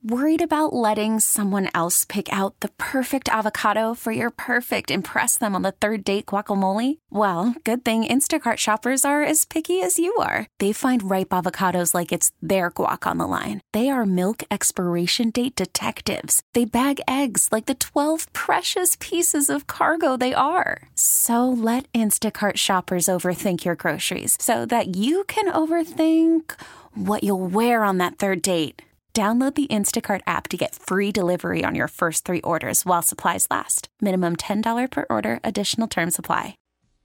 Worried about letting someone else pick out the perfect avocado for your perfect impress them on the third date guacamole? Well, good thing Instacart shoppers are as picky as you are. They find ripe avocados like it's their guac on the line. They are milk expiration date detectives. They bag eggs like the 12 precious pieces of cargo they are. So let Instacart shoppers overthink your groceries so that you can overthink what you'll wear on that third date. Download the Instacart app to get free delivery on your first 3 orders while supplies last. Minimum $10 per order. Additional terms apply.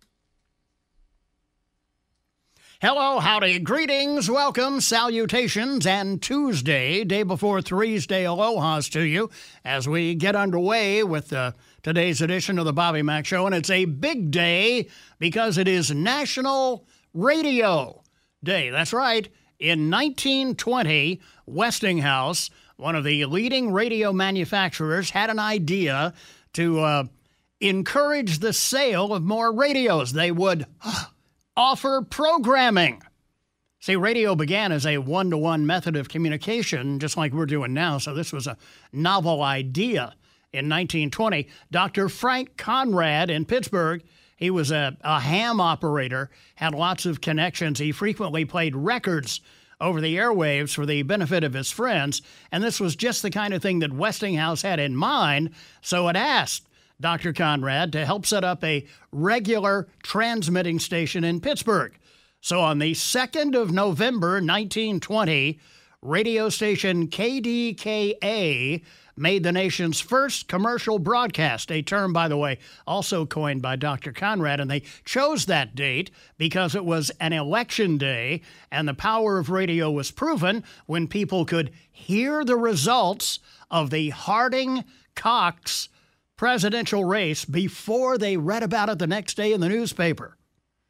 Hello, howdy, greetings, welcome, salutations, and Tuesday, day before Three's Day Aloha's to you as we get underway with today's edition of the Bobby Mack Show. And it's a big day because it is National Radio Day. That's right. In 1920, Westinghouse, one of the leading radio manufacturers, had an idea to encourage the sale of more radios. They would offer programming. See, radio began as a one-to-one method of communication, just like we're doing now, so this was a novel idea. In 1920, Dr. Frank Conrad in Pittsburgh, he was a ham operator, had lots of connections. He frequently played records over the airwaves for the benefit of his friends, and this was just the kind of thing that Westinghouse had in mind, so it asked Dr. Conrad to help set up a regular transmitting station in Pittsburgh. So on the 2nd of November, 1920, radio station KDKA made the nation's first commercial broadcast, a term, by the way, also coined by Dr. Conrad, and they chose that date because it was an election day, and the power of radio was proven when people could hear the results of the Harding-Cox presidential race before they read about it the next day in the newspaper.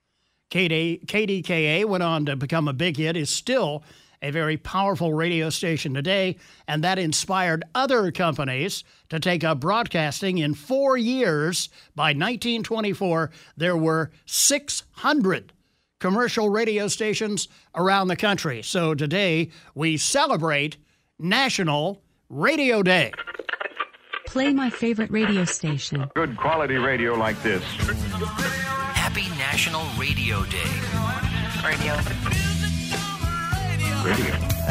KDKA went on to become a big hit, is still a very powerful radio station today, and that inspired other companies to take up broadcasting. In 4 years, by 1924, there were 600 commercial radio stations around the country. So today, we celebrate National Radio Day. Play my favorite radio station. Good quality radio like this. Happy National Radio Day. Radio. Radio.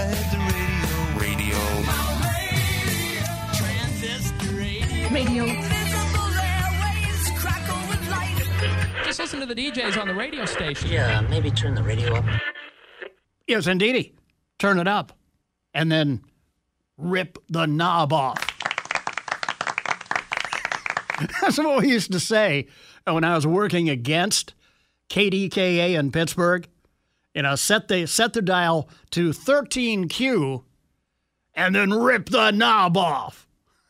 Radio. Just listen to the DJs on the radio station. Yeah, maybe turn the radio up. Yes, indeedy. Turn it up. And then rip the knob off. That's what we used to say when I was working against KDKA in Pittsburgh. You know, set the dial to 13Q and then rip the knob off.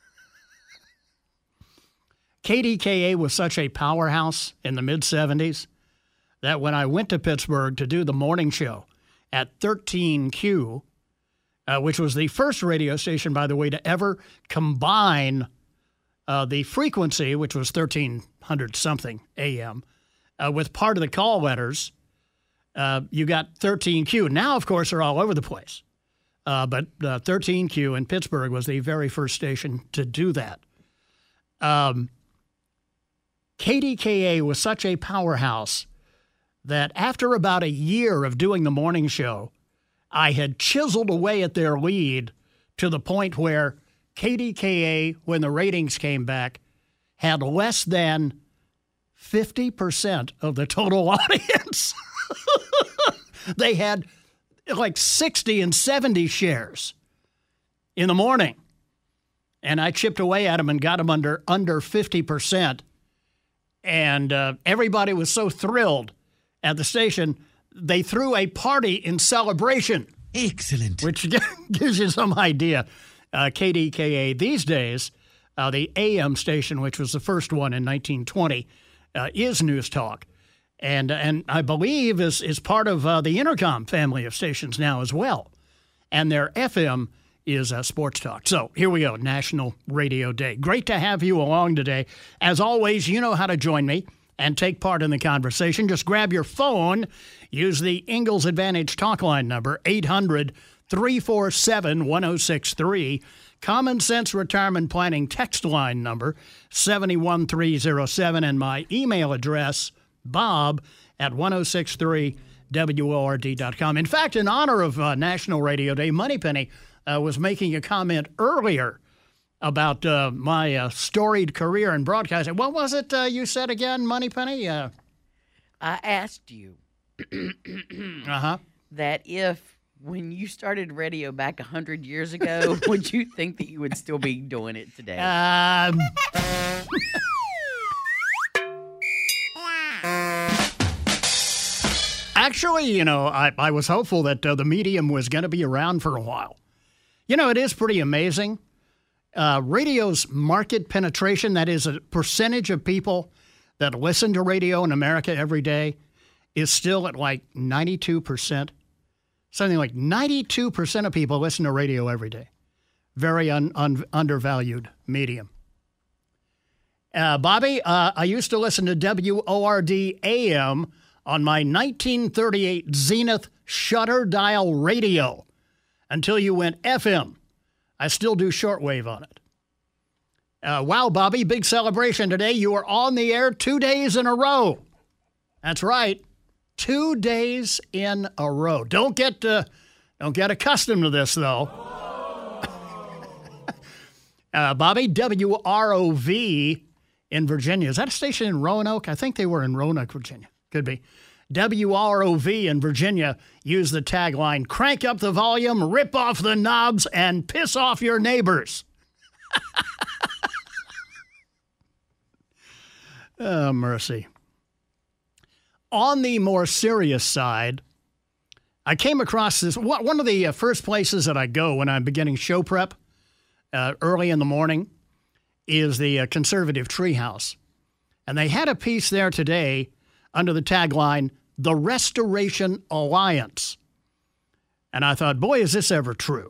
KDKA was such a powerhouse in the mid-'70s that when I went to Pittsburgh to do the morning show at 13Q, which was the first radio station, by the way, to ever combine the frequency, which was 1300-something AM, with part of the call letters, you got 13Q. Now, of course, they're all over the place. But 13Q in Pittsburgh was the very first station to do that. KDKA was such a powerhouse that after about a year of doing the morning show, I had chiseled away at their lead to the point where KDKA, when the ratings came back, had less than 50% of the total audience. They had like 60 and 70 shares in the morning. And I chipped away at them and got them under 50%. And everybody was so thrilled at the station, they threw a party in celebration. Excellent. Which gives you some idea. KDKA these days, the AM station, which was the first one in 1920, is News Talk. And I believe is part of the Intercom family of stations now as well. And their FM is Sports Talk. So here we go, National Radio Day. Great to have you along today. As always, you know how to join me. and take part in the conversation. Just grab your phone, use the Ingalls Advantage talk line number, 800-347-1063. Common Sense Retirement Planning text line number, 71307, and my email address, bob@1063word.com. In fact, in honor of National Radio Day, Moneypenny was making a comment earlier about my storied career in broadcasting. What was it you said again, Moneypenny? I asked you Uh-huh. that if, when you started radio back 100 years ago, would you think that you would still be doing it today? Actually, I was hopeful that the medium was going to be around for a while. It is pretty amazing. Radio's market penetration, that is a percentage of people that listen to radio in America every day, is still at like 92%. Something like 92% of people listen to radio every day. Very undervalued medium. Bobby, I used to listen to WORD AM on my 1938 Zenith shutter dial radio until you went FM. I still do shortwave on it. Wow, Bobby, big celebration today. You are on the air 2 days in a row. That's right. 2 days in a row. Don't get accustomed to this, though. Bobby, WROV in Virginia. Is that a station in Roanoke? I think they were in Roanoke, Virginia. Could be. WROV in Virginia use the tagline, crank up the volume, rip off the knobs, and piss off your neighbors. Oh, mercy. On the more serious side, I came across this. One of the first places that I go when I'm beginning show prep early in the morning is the Conservative Treehouse. And they had a piece there today under the tagline, The Restoration Alliance. And I thought, boy, is this ever true.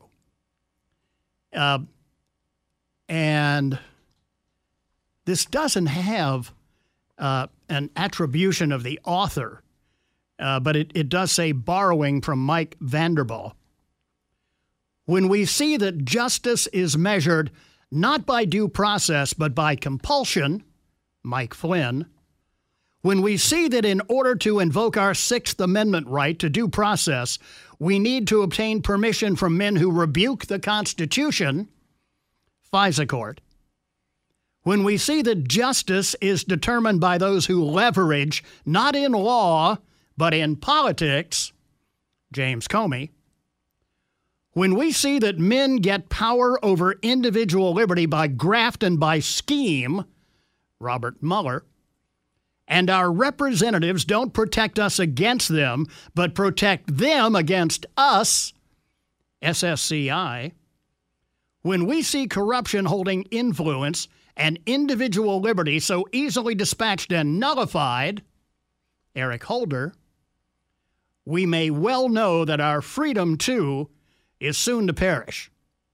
And this doesn't have an attribution of the author, but it does say borrowing from Mike Vanderbilt. When we see that justice is measured not by due process, but by compulsion, Mike Flynn, when we see that in order to invoke our Sixth Amendment right to due process, we need to obtain permission from men who rebuke the Constitution, FISA Court, when we see that justice is determined by those who leverage, not in law, but in politics, James Comey, when we see that men get power over individual liberty by graft and by scheme, Robert Mueller, and our representatives don't protect us against them, but protect them against us, SSCI, when we see corruption holding influence and individual liberty so easily dispatched and nullified, Eric Holder, we may well know that our freedom, too, is soon to perish.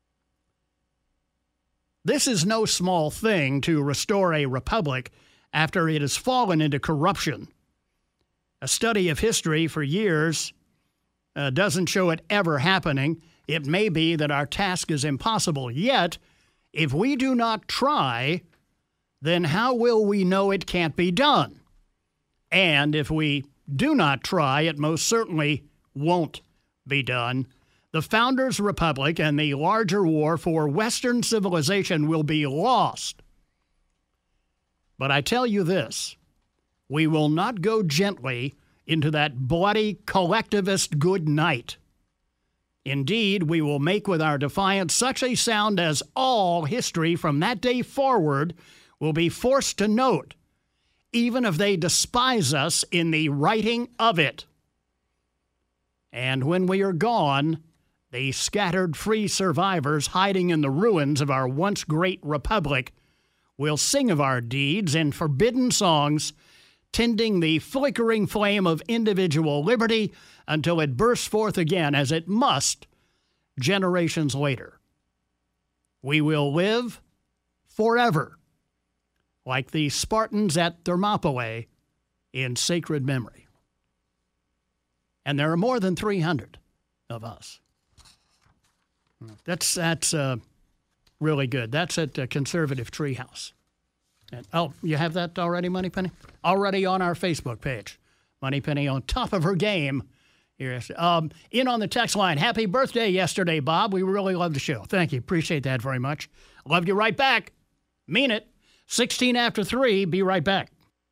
This is no small thing to restore a republic after it has fallen into corruption. A study of history for years doesn't show it ever happening. It may be that our task is impossible. Yet, if we do not try, then how will we know it can't be done? And if we do not try, it most certainly won't be done. The Founders' Republic and the larger war for Western civilization will be lost. But I tell you this, we will not go gently into that bloody collectivist good night. Indeed, we will make with our defiance such a sound as all history from that day forward will be forced to note, even if they despise us in the writing of it. And when we are gone, the scattered free survivors hiding in the ruins of our once great republic will sing of our deeds in forbidden songs, tending the flickering flame of individual liberty until it bursts forth again, as it must, generations later. We will live forever, like the Spartans at Thermopylae in sacred memory. And there are more than 300 of us. That's really good. That's at Conservative Treehouse. And, you have that already, Moneypenny? Already on our Facebook page. Moneypenny on top of her game. Here, in on the text line. Happy birthday yesterday, Bob. We really love the show. Thank you. Appreciate that very much. Love you right back. Mean it. 16 after 3. Be right back.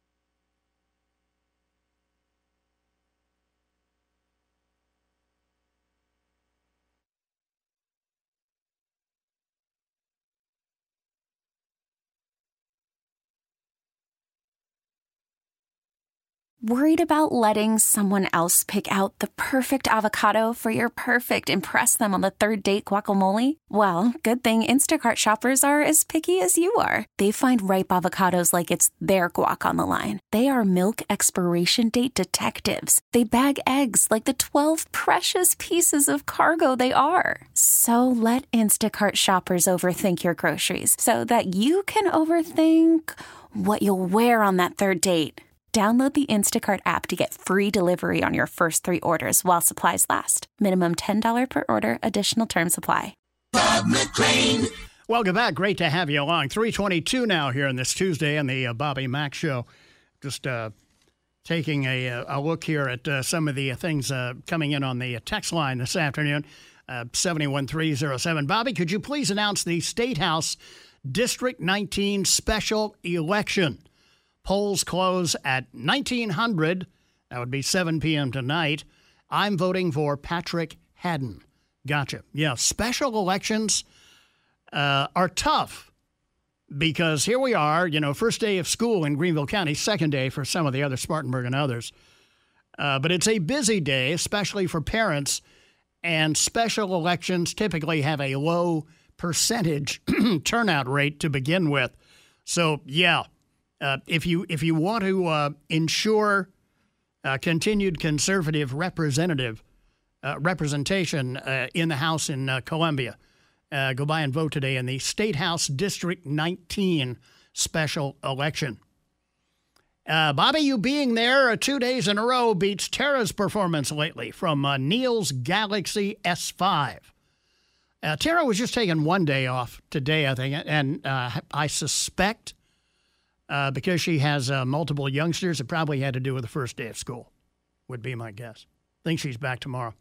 Worried about letting someone else pick out the perfect avocado for your perfect impress them on the third date guacamole? Well, good thing Instacart shoppers are as picky as you are. They find ripe avocados like it's their guac on the line. They are milk expiration date detectives. They bag eggs like the 12 precious pieces of cargo they are. So let Instacart shoppers overthink your groceries so that you can overthink what you'll wear on that third date. Download the Instacart app to get free delivery on your first 3 orders while supplies last. Minimum $10 per order. Additional terms apply. Bob McClain. Welcome back. Great to have you along. 3:22 now here on this Tuesday on the Bobby Mack Show. Just taking a look here at some of the things coming in on the text line this afternoon. 71307. Bobby, could you please announce the State House District 19 special election? Polls close at 1900. That would be 7 p.m. tonight. I'm voting for Patrick Haddon. Gotcha. Yeah, special elections are tough because here we are, first day of school in Greenville County, second day for some of the other Spartanburg and others. But it's a busy day, especially for parents, and special elections typically have a low percentage turnout rate to begin with. So, yeah. If you want to ensure continued conservative representation in the House in Columbia, go by and vote today in the State House District 19 special election. Bobby, you being there 2 days in a row beats Tara's performance lately from Neil's Galaxy S5. Tara was just taking 1 day off today, I think, and I suspect because she has multiple youngsters, it probably had to do with the first day of school, would be my guess. I think she's back tomorrow.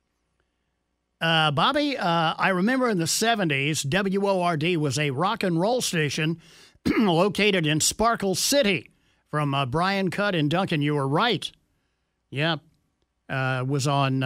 Bobby, I remember in the 70s, WORD was a rock and roll station located in Sparkle City. From Brian Cutt and Duncan, you were right. Yeah, was on,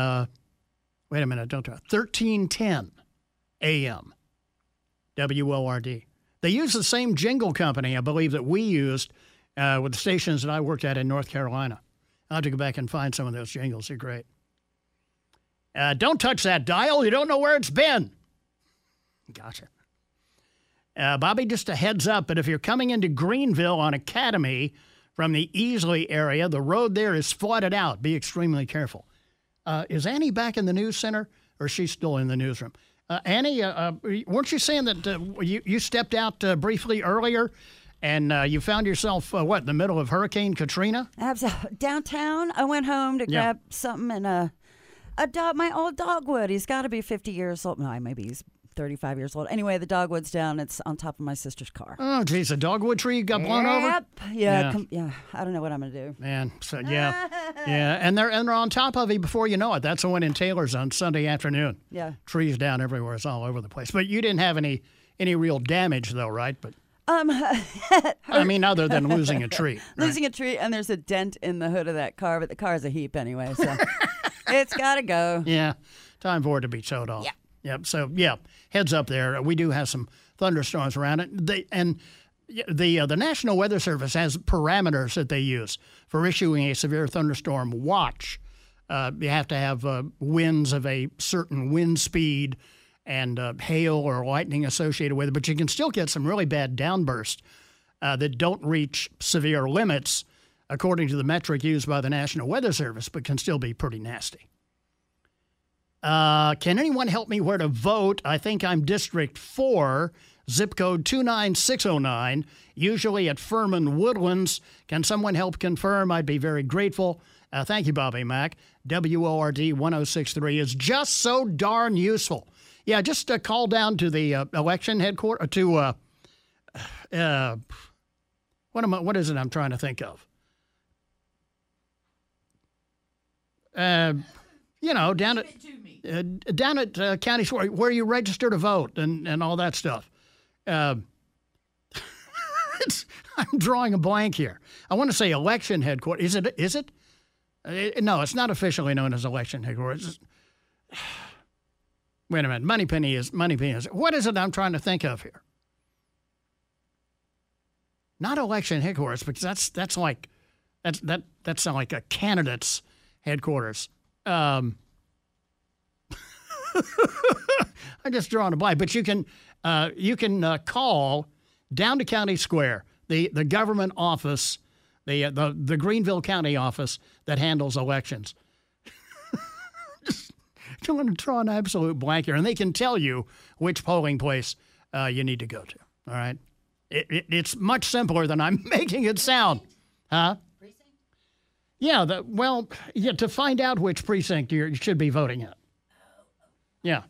1310 a.m. WORD. They use the same jingle company, I believe, that we used with the stations that I worked at in North Carolina. I'll have to go back and find some of those jingles. They're great. Don't touch that dial. You don't know where it's been. Gotcha. Bobby, just a heads up, but if you're coming into Greenville on Academy from the Easley area, the road there is flooded out. Be extremely careful. Is Annie back in the news center, or is she still in the newsroom? Annie, weren't you saying that you stepped out briefly earlier and you found yourself, in the middle of Hurricane Katrina? Absolutely. Downtown, I went home to grab something, and a dog, my old dogwood, he's got to be 50 years old. No, maybe he's 35 years old. Anyway, the dogwood's down. It's on top of my sister's car. Oh, geez, a dogwood tree got blown over? Yep. Yeah. I don't know what I'm going to do. Man, so, yeah. And they're on top of you before you know it. That's the one in Taylor's on Sunday afternoon. Yeah. Trees down everywhere. It's all over the place. But you didn't have any real damage, though, right? But I mean, other than losing a tree. Losing a tree, and there's a dent in the hood of that car, but the car's a heap anyway, so it's got to go. Yeah. Time for it to be towed off. Yeah. Yep. So, heads up there. We do have some thunderstorms around it. The National Weather Service has parameters that they use for issuing a severe thunderstorm watch. You have to have winds of a certain wind speed and hail or lightning associated with it, but you can still get some really bad downbursts that don't reach severe limits, according to the metric used by the National Weather Service, but can still be pretty nasty. Can anyone help me where to vote? I think I'm District 4. zip code 29609, usually at Furman Woodlands. Can someone help confirm? I'd be very grateful. Thank you, Bobby Mack. WORD 1063 is just so darn useful. Yeah, just call down to the election headquarters, to, what is it I'm trying to think of? Down at County Square, where you register to vote and all that stuff. I'm drawing a blank here. I want to say election headquarters. Is it? No, it's not officially known as election headquarters. Wait a minute. Moneypenny is. What is it I'm trying to think of here? Not election headquarters, because that's like a candidate's headquarters. I'm just drawing a blank, but you can call down to County Square, the government office, the Greenville County office that handles elections. I'm going to draw an absolute blank here, and they can tell you which polling place you need to go to. All right, it's much simpler than I'm making it sound, huh? Yeah, to find out which precinct you should be voting at. Yeah.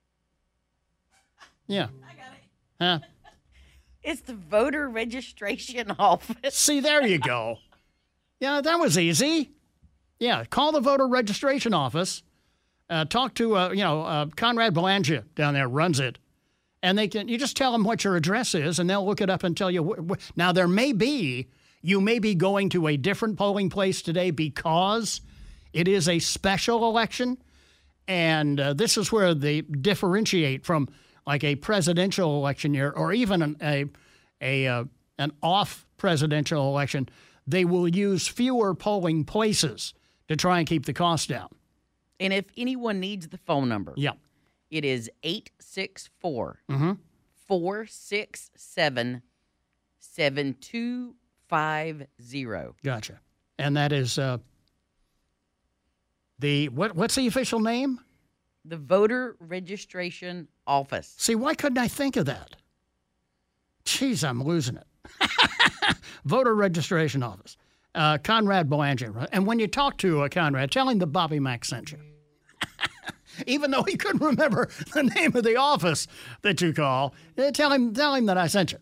Yeah. I got it. Huh? It's the voter registration office. See, there you go. Yeah, that was easy. Yeah, call the voter registration office. Talk to, Conrad Belanger down there runs it. And you just tell them what your address is, and they'll look it up and tell you. Now, you may be going to a different polling place today because it is a special election. And this is where they differentiate from like a presidential election year or even an off presidential election. They will use fewer polling places to try and keep the cost down. And if anyone needs the phone number, it is 864-467-7250. Gotcha. And that is what's the official name? The Voter Registration Office. See, why couldn't I think of that? Jeez, I'm losing it. Voter Registration Office. Conrad Belanger. And when you talk to Conrad, tell him that Bobby Mack sent you. Even though he couldn't remember the name of the office that you call, tell him that I sent you.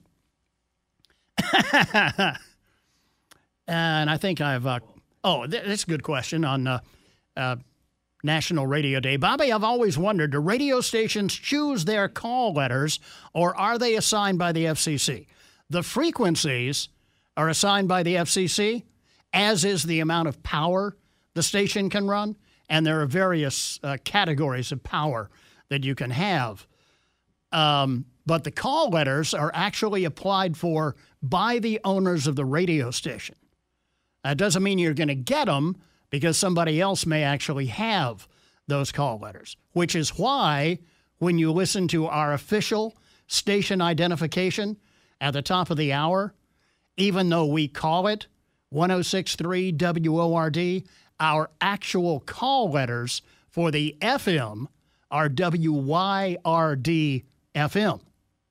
And I think I've... that's a good question on National Radio Day. Bobby, I've always wondered, do radio stations choose their call letters, or are they assigned by the FCC? The frequencies are assigned by the FCC, as is the amount of power the station can run, and there are various categories of power that you can have. But the call letters are actually applied for by the owners of the radio station. That doesn't mean you're going to get them, because somebody else may actually have those call letters, which is why when you listen to our official station identification at the top of the hour, even though we call it 1063 WORD, our actual call letters for the FM are WYRD FM.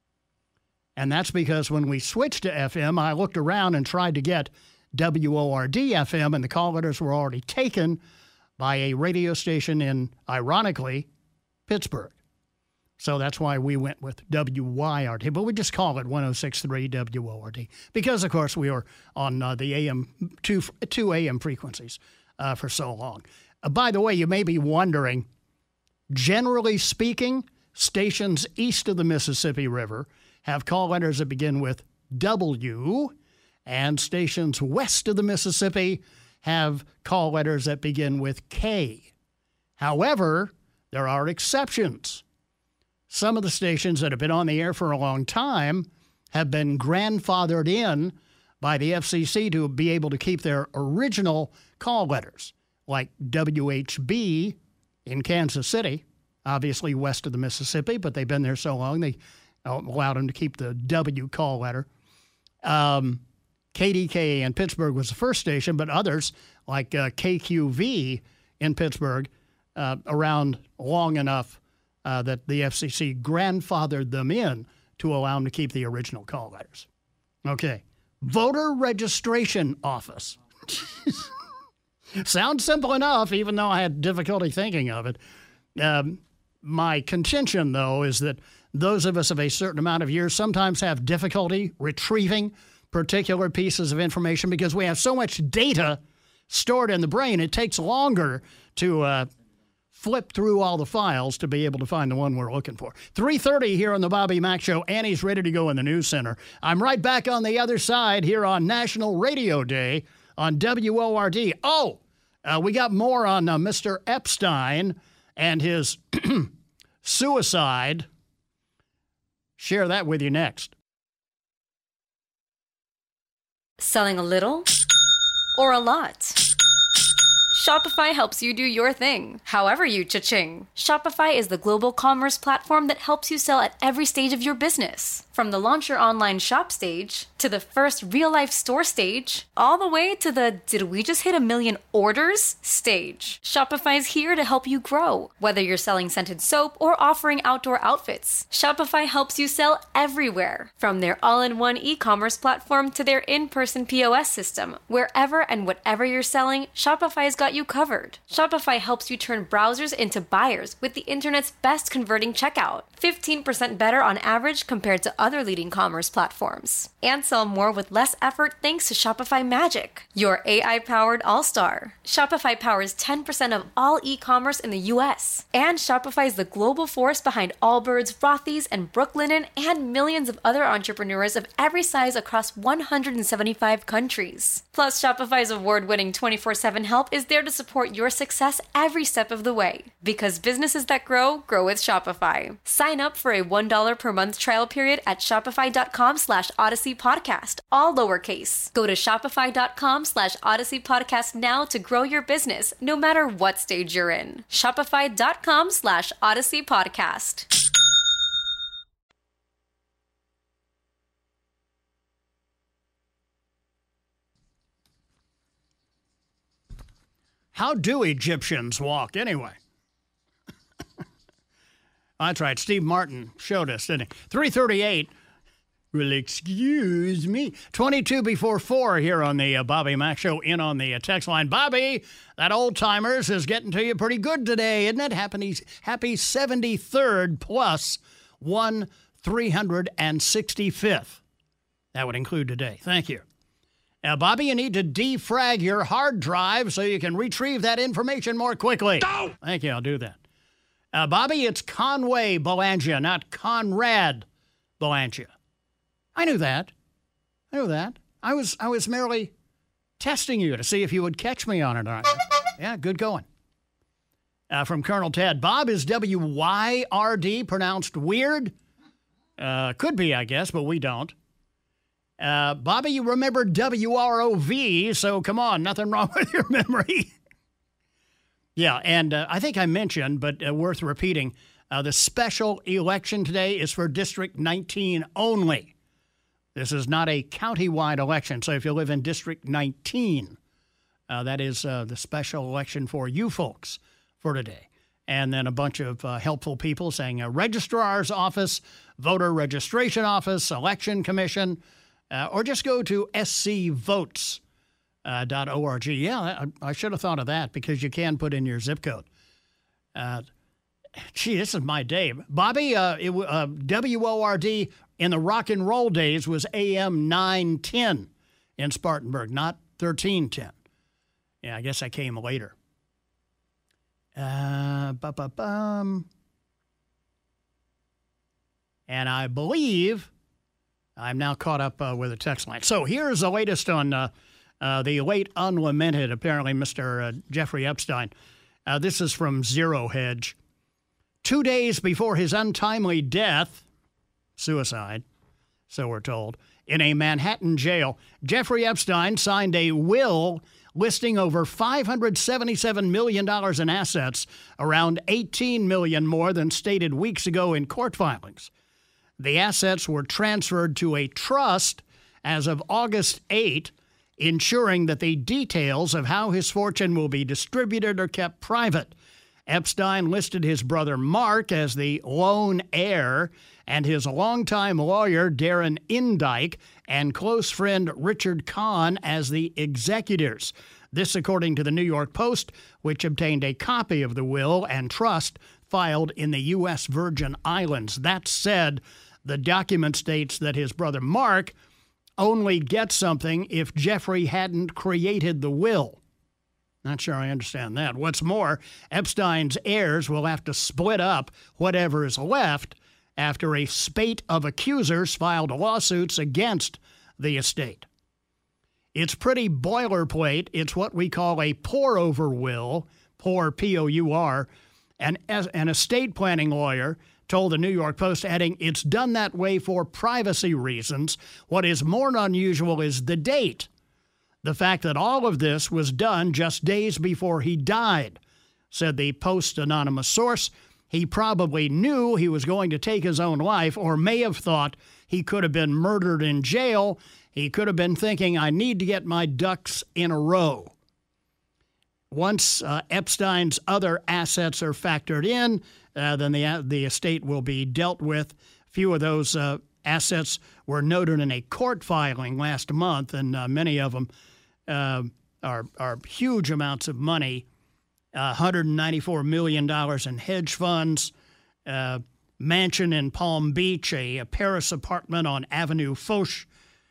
And that's because when we switched to FM, I looked around and tried to get WORD FM, and the call letters were already taken by a radio station in, ironically, Pittsburgh. So that's why we went with WYRD, but we just call it 1063 WORD because, of course, we were on the AM two AM frequencies for so long. By the way, you may be wondering, generally speaking, stations east of the Mississippi River have call letters that begin with W, and stations west of the Mississippi have call letters that begin with K. However, there are exceptions. Some of the stations that have been on the air for a long time have been grandfathered in by the FCC to be able to keep their original call letters, like WHB in Kansas City, obviously west of the Mississippi, but they've been there so long they allowed them to keep the W call letter. KDKA in Pittsburgh was the first station, but others like KQV in Pittsburgh around long enough that the FCC grandfathered them in to allow them to keep the original call letters. Okay. Voter registration office. Sounds simple enough, even though I had difficulty thinking of it. My contention, though, is that those of us of a certain amount of years sometimes have difficulty retrieving particular pieces of information because we have so much data stored in the brain. It takes longer to flip through all the files to be able to find the one we're looking for. 3:30 here on the Bobby Mack Show. Annie's ready to go in the news center. I'm right back on the other side here on National Radio Day on WORD. We got more on Mr. Epstein and his suicide. Share that with you next. Selling a little or a lot? Shopify helps you do your thing, however you cha-ching. Shopify is the global commerce platform that helps you sell at every stage of your business. From the launch your online shop stage, to the first real-life store stage, all the way to the did we just hit 1 million orders stage. Shopify's here to help you grow. Whether you're selling scented soap or offering outdoor outfits, Shopify helps you sell everywhere. From their all-in-one e-commerce platform to their in-person POS system, wherever and whatever you're selling, Shopify's got you covered. Shopify helps you turn browsers into buyers with the internet's best converting checkout. 15% better on average compared to other leading commerce platforms. And sell more with less effort thanks to Shopify Magic, your AI-powered all-star. Shopify powers 10% of all e-commerce in the U.S. And Shopify is the global force behind Allbirds, Rothy's, and Brooklinen, and millions of other entrepreneurs of every size across 175 countries. Plus, Shopify's award-winning 24/7 help is there to support your success every step of the way. Because businesses that grow with Shopify. Sign up for a $1 per month trial period at shopify.com/Odyssey Podcast, all lowercase. Go to shopify.com/Odyssey Podcast now to grow your business, no matter what stage you're in. Shopify.com/Odyssey Podcast. How do Egyptians walk anyway? That's right. Steve Martin showed us, didn't he? 3:38. Well, excuse me. 22 before 4 here on the Bobby Mack Show in on the text line. Bobby, that old-timers is getting to you pretty good today, isn't it? Happy 73rd plus 365th. That would include today. Thank you. Bobby, you need to defrag your hard drive so you can retrieve that information more quickly. No! Thank you. I'll do that. Bobby, it's Conway Belanger, not Conrad Belanger. I knew that. I was merely testing you to see if you would catch me on it or not. Yeah, good going. From Colonel Ted, Bob, is W-Y-R-D pronounced weird? Could be, I guess, but we don't. Bobby, you remember W-R-O-V, so come on, nothing wrong with your memory. Yeah, and I think I mentioned, but worth repeating, the special election today is for District 19 only. This is not a county-wide election, so if you live in District 19, that is the special election for you folks for today. And then a bunch of helpful people saying registrar's office, voter registration office, election commission, or just go to scvotes.org. Yeah, I should have thought of that because you can put in your zip code. This is my day. Bobby, WORD in the rock and roll days was AM 910 in Spartanburg, not 1310. Yeah, I guess I came later. And I believe I'm now caught up with a text line. So here's the latest on the late unlamented, apparently, Mr. Jeffrey Epstein. This is from Zero Hedge. 2 days before his untimely death, suicide, so we're told, in a Manhattan jail, Jeffrey Epstein signed a will listing over $577 million in assets, around $18 million more than stated weeks ago in court filings. The assets were transferred to a trust as of August 8, ensuring that the details of how his fortune will be distributed are kept private. Epstein listed his brother Mark as the lone heir and his longtime lawyer Darren Indyke and close friend Richard Kahn as the executors. This according to the New York Post, which obtained a copy of the will and trust filed in the U.S. Virgin Islands. That said, the document states that his brother Mark only gets something if Jeffrey hadn't created the will. Not sure I understand that. What's more, Epstein's heirs will have to split up whatever is left after a spate of accusers filed lawsuits against the estate. It's pretty boilerplate. It's what we call a pour-over will, pour, P-O-U-R. An estate planning lawyer told the New York Post, adding, it's done that way for privacy reasons. What is more unusual is the date. The fact that all of this was done just days before he died, said the Post anonymous source. He probably knew he was going to take his own life or may have thought he could have been murdered in jail. He could have been thinking, I need to get my ducks in a row. Once Epstein's other assets are factored in, then the estate will be dealt with. A few of those assets were noted in a court filing last month, and many of them are huge amounts of money. $194 million in hedge funds, mansion in Palm Beach, a Paris apartment on Avenue Foch,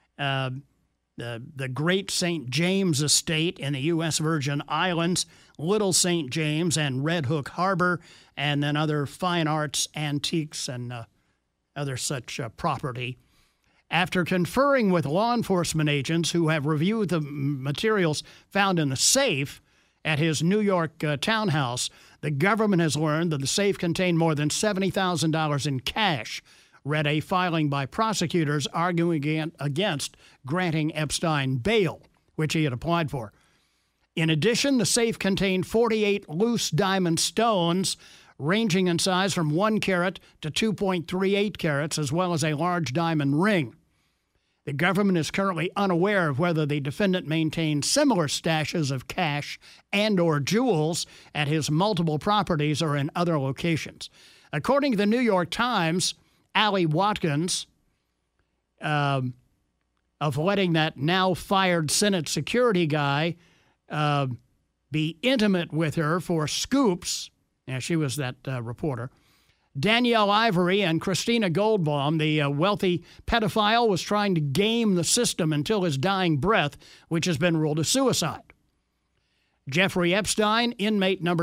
the Great St. James Estate in the U.S. Virgin Islands, Little St. James and Red Hook Harbor, and then other fine arts, antiques, and other such property. After conferring with law enforcement agents who have reviewed the materials found in the safe at his New York townhouse, the government has learned that the safe contained more than $70,000 in cash, read a filing by prosecutors arguing against granting Epstein bail, which he had applied for. In addition, the safe contained 48 loose diamond stones ranging in size from 1 carat to 2.38 carats, as well as a large diamond ring. The government is currently unaware of whether the defendant maintained similar stashes of cash and or jewels at his multiple properties or in other locations. According to the New York Times, Allie Watkins, of letting that now-fired Senate security guy be intimate with her for scoops. Yeah, she was that reporter. Danielle Ivory and Christina Goldbaum, the wealthy pedophile, was trying to game the system until his dying breath, which has been ruled a suicide. Jeffrey Epstein, inmate number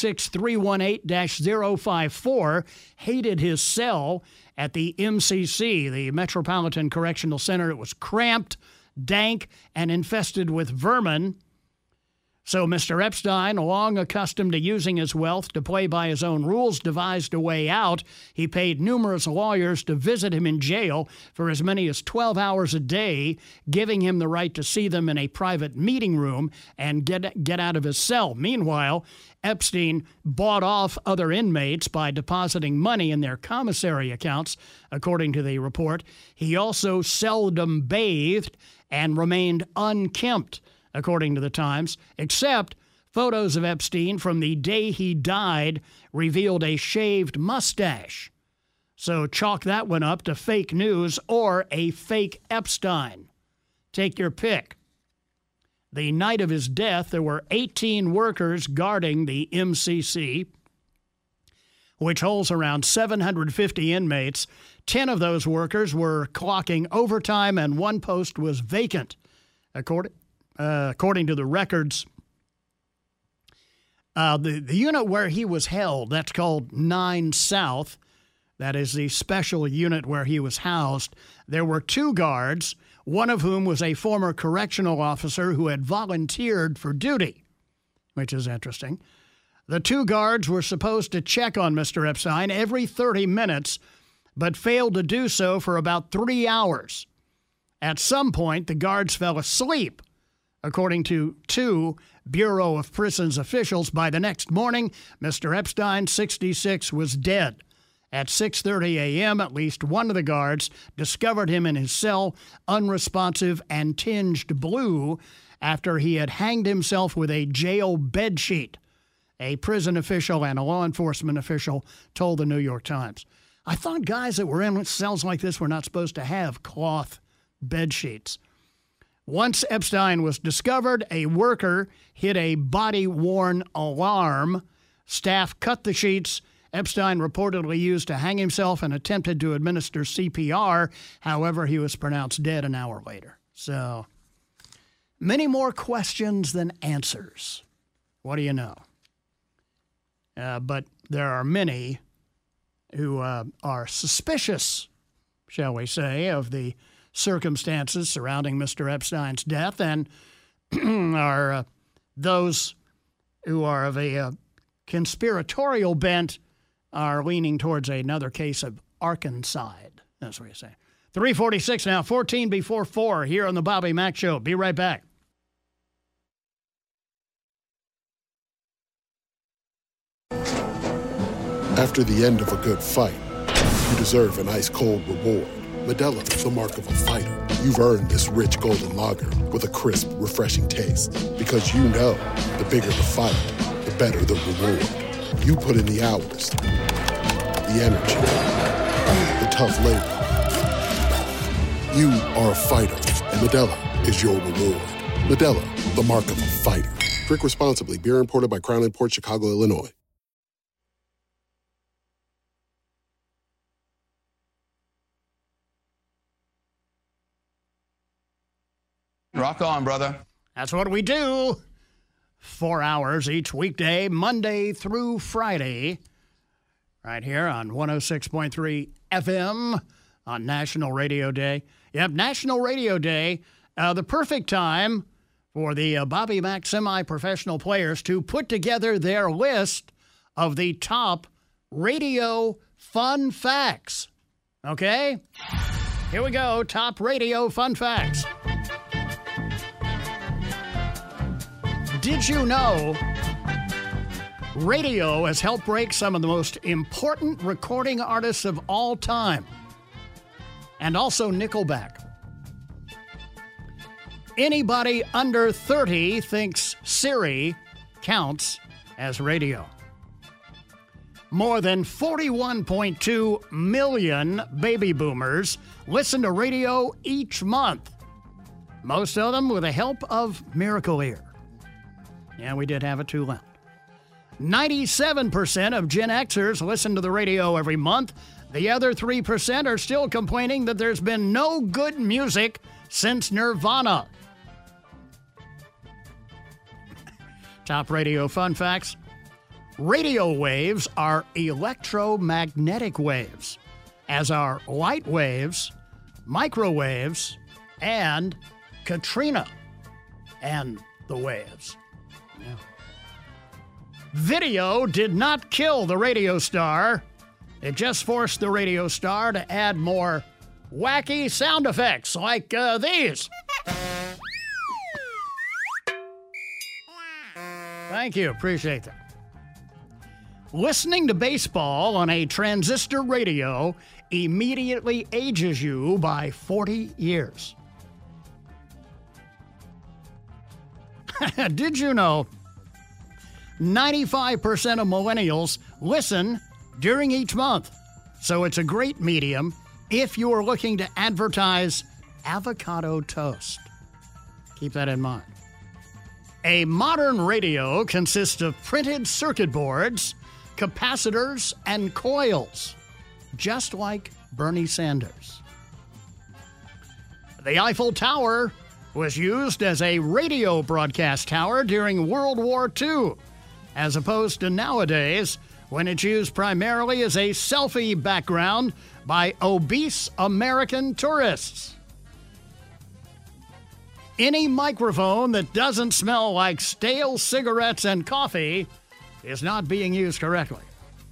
76318-054, hated his cell at the MCC, the Metropolitan Correctional Center. It was cramped, dank, and infested with vermin. So Mr. Epstein, long accustomed to using his wealth to play by his own rules, devised a way out. He paid numerous lawyers to visit him in jail for as many as 12 hours a day, giving him the right to see them in a private meeting room and get out of his cell. Meanwhile, Epstein bought off other inmates by depositing money in their commissary accounts, according to the report. He also seldom bathed and remained unkempt, according to the Times, except photos of Epstein from the day he died revealed a shaved mustache. So chalk that one up to fake news or a fake Epstein. Take your pick. The night of his death, there were 18 workers guarding the MCC, which holds around 750 inmates. 10 of those workers were clocking overtime, and one post was vacant, according to the records. The unit where he was held, that's called 9 South. That is the special unit where he was housed. There were 2 guards, one of whom was a former correctional officer who had volunteered for duty, which is interesting. The 2 guards were supposed to check on Mr. Epstein every 30 minutes, but failed to do so for about 3 hours. At some point, the guards fell asleep. According to 2 Bureau of Prisons officials, by the next morning, Mr. Epstein, 66, was dead. At 6:30 a.m., at least one of the guards discovered him in his cell, unresponsive and tinged blue, after he had hanged himself with a jail bedsheet. a prison official and a law enforcement official told the New York Times. I thought guys that were in cells like this were not supposed to have cloth bed sheets. Once Epstein was discovered, a worker hit a body-worn alarm. Staff cut the sheets Epstein reportedly used to hang himself and attempted to administer CPR. However, he was pronounced dead an hour later. So, many more questions than answers. What do you know? But there are many who are suspicious, shall we say, of the circumstances surrounding Mr. Epstein's death, and are those who are of a conspiratorial bent are leaning towards another case of arkancide. That's what you say. 3:46 now, 14 before 4 here on the Bobby Mack Show. Be right back. After the end of a good fight, you deserve an ice-cold reward. Modelo, the mark of a fighter. You've earned this rich golden lager with a crisp, refreshing taste. Because you know, the bigger the fight, the better the reward. You put in the hours, the energy, the tough labor. You are a fighter, and Modelo is your reward. Modelo, the mark of a fighter. Drink responsibly. Beer imported by Crown Imports, Chicago, Illinois. Rock on, brother. That's what we do. 4 hours each weekday, Monday through Friday, right here on 106.3 FM on National Radio Day. Yep, National Radio Day, the perfect time for the Bobby Mack semi-professional players to put together their list of the top radio fun facts. Okay? Here we go, top radio fun facts. Did you know radio has helped break some of the most important recording artists of all time? And also Nickelback. Anybody under 30 thinks Siri counts as radio. More than 41.2 million baby boomers listen to radio each month. Most of them with the help of Miracle Ear. Yeah, we did have it too loud. 97% of Gen Xers listen to the radio every month. The other 3% are still complaining that there's been no good music since Nirvana. Top radio fun facts. Radio waves are electromagnetic waves, as are light waves, microwaves, and Katrina and the waves. Yeah. Video did not kill the radio star. It just forced the radio star to add more wacky sound effects like these. Thank you. Appreciate that. Listening to baseball on a transistor radio immediately ages you by 40 years. Did you know 95% of millennials listen during each month? So it's a great medium if you're looking to advertise avocado toast. Keep that in mind. A modern radio consists of printed circuit boards, capacitors, and coils, just like Bernie Sanders. The Eiffel Tower was used as a radio broadcast tower during World War II, as opposed to nowadays when it's used primarily as a selfie background by obese American tourists. Any microphone that doesn't smell like stale cigarettes and coffee is not being used correctly.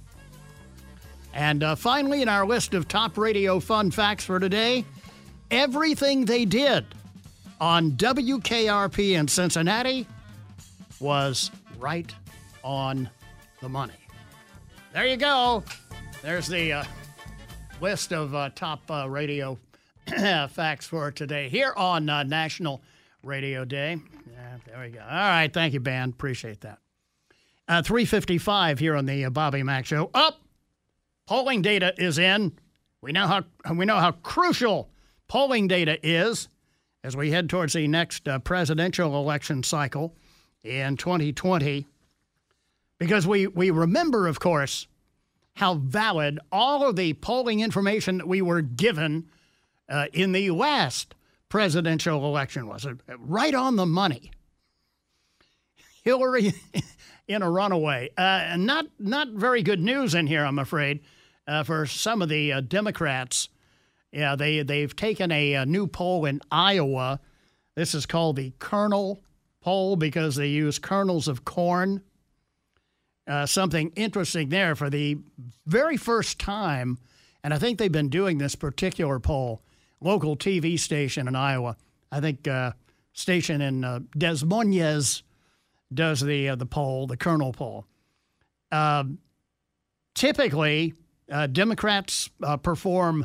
And finally, in our list of top radio fun facts for today, everything they did on WKRP in Cincinnati was right on the money. There you go. There's the list of top radio facts for today here on National Radio Day. Yeah, there we go. All right. Thank you, Ben. Appreciate that. 3:55 here on the Bobby Mack Show. Up! Polling data is in. We know how crucial polling data is as we head towards the next presidential election cycle in 2020. Because we remember, of course, how valid all of the polling information that we were given in the last presidential election was. Right on the money. Hillary in a runaway. Not very good news in here, I'm afraid, for some of the Democrats. Yeah, they've taken a new poll in Iowa. This is called the kernel poll because they use kernels of corn. Something interesting there for the very first time, and I think they've been doing this particular poll, local TV station in Iowa. I think station in Des Moines does the poll, the kernel poll. Typically, Democrats perform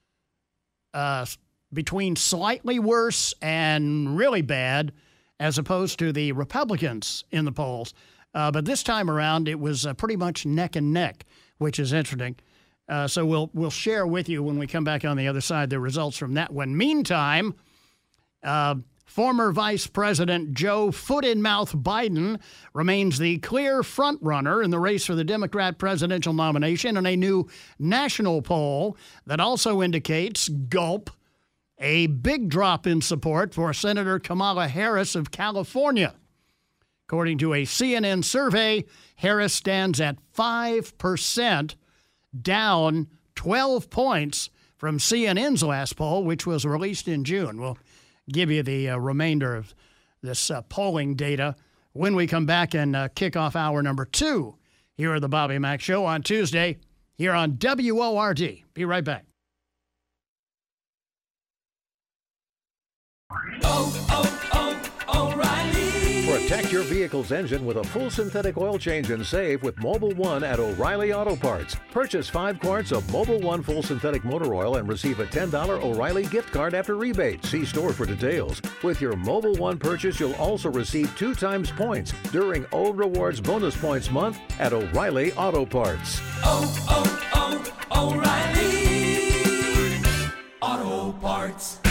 between slightly worse and really bad as opposed to the Republicans in the polls. But this time around, it was pretty much neck and neck, which is interesting. So we'll share with you when we come back on the other side the results from that one. Meantime, former Vice President Joe Foot-in-Mouth Biden remains the clear frontrunner in the race for the Democrat presidential nomination in a new national poll that also indicates, gulp, a big drop in support for Senator Kamala Harris of California. According to a CNN survey, Harris stands at 5%, down 12 points from CNN's last poll, which was released in June. We'll give you the remainder of this polling data when we come back and kick off hour number 2 here at the Bobby Mack Show on Tuesday here on WORD. Be right back. O'Reilly. Protect your vehicle's engine with a full synthetic oil change and save with Mobil 1 at O'Reilly Auto Parts. Purchase 5 quarts of Mobil 1 full synthetic motor oil and receive a $10 O'Reilly gift card after rebate. See store for details. With your Mobil 1 purchase, you'll also receive 2 times points during O Rewards Bonus Points Month at O'Reilly Auto Parts. O'Reilly Auto Parts.